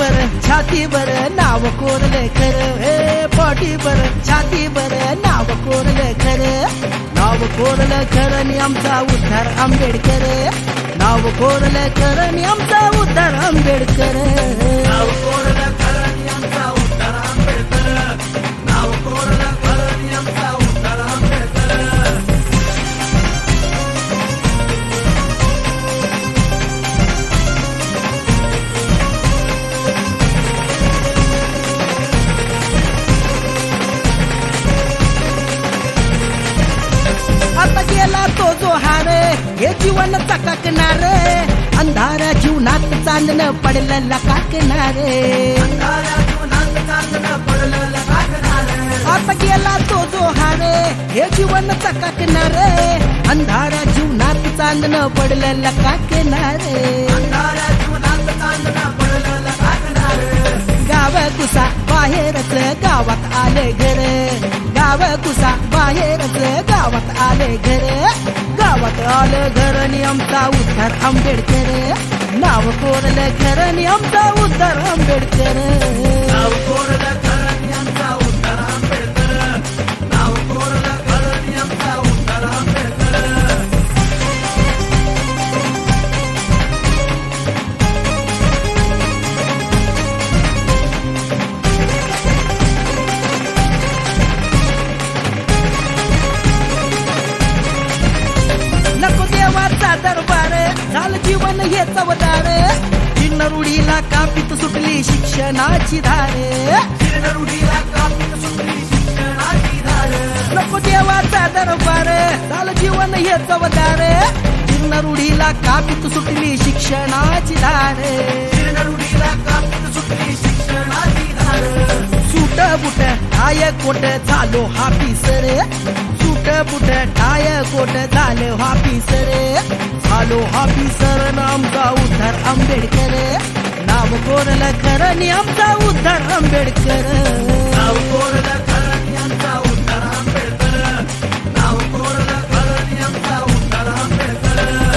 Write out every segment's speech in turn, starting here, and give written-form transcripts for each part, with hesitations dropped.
पाठीवर छातीवर नाव कोरलं खरं, हे पाठीवर छातीवर नाव कोरलं खरं, नाव कोरलं खरं आणि आमचा उद्धार आंबेडकर, नाव कोरलं खरं आणि आमचा उद्धार आंबेडकर, नाव कोरलं खरं आणि आमचा उद्धार आंबेडकर, नाव कोरलं खरं आणि आमचा उद्धार आंबेडकर. आता गेला तो जो हार, हे जीवन चकाकणार, अंधारा जीवनात चांदणं पडलं लकाकणार, आता गेला तो जो हार, हे जीवन चकाकणार, अंधारा जीवनात चांदणं पडलं लकाकणार, गाव कुसा बाहेरच गावात आले घर, गाव कुसा बाहेरच गावात आले घर, गावात आलं घर आणि आमचा उद्धार आंबेडकर, नाव कोरलं घर आणि आमचा उद्धार आंबेडकर, नाव कोरलं घर आणि आमचा उद्धार आंबेडकर, नाव कोरलं घर आणि आमचा उद्धार आंबेडकर. नको देवाचा दरबार, झालं जीवन हे चवदार, चिन्नरुडीला कापीत सुटली शिक्षणाची धार, चिन्नरुडीला कापीत सुटली शिक्षणाची धार, नको देवाचा दरबार, झालं जीवन हे चवदार, चिन्नरुडीला कापीत सुटली शिक्षणाची धार, चिन्नरुडीला कापीत सुटली शिक्षणाची धार. सूट बुट टाय कोट झालो हापीसर, सूट बुट टाय कोट झालो हापीसर, झालो हापीसर नामचा उद्धार आंबेडकर, नाव कोरलं खरं आणि आमचा उद्धार आंबेडकर, नाव कोरलं खरं आणि आमचा उद्धार आंबेडकर, नाव कोरलं खरं आणि आमचा उद्धार आंबेडकर.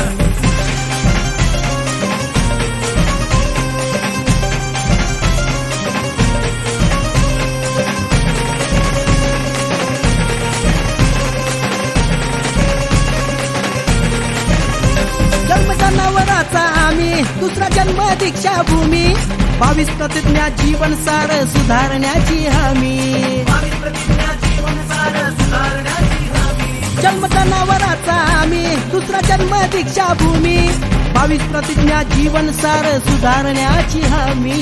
जन्म जनावराचा आम्ही, दुसरा जन्म दीक्षा भूमी, 22 प्रतिज्ञा जीवन सार सुधारण्याची हमी, जन्म जनावराचा आम्ही, दुसरा जन्म दीक्षा भूमी, 22 प्रतिज्ञा जीवन सार सुधारण्याची हमी,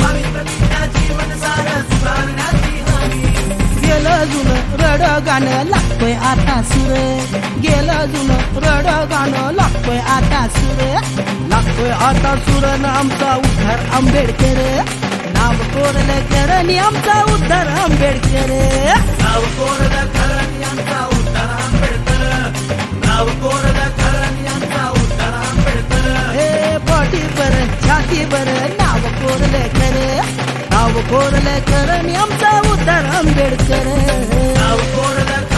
गेलं जुनं रड गाणं लागतोय आता सुर, गेलं जुनं रड गाणं लागतोय आता सुर, लागतोय आता सुर न आमचा उद्धार आंबेडकर, नाव कोरलं खरं आणि आमचा उद्धार आंबेडकर, नाव कोरलं खरं आणि आमचा उद्धार आंबेडकर, नाव कोरलं खरं आणि आमचा उद्धार आंबेडकर. हे पाठीवर छातीवर नाव कोरलं खरं, नाव कोरलं खरं आणि आमचा उद्धार आंबेडकर, नाव कोरलं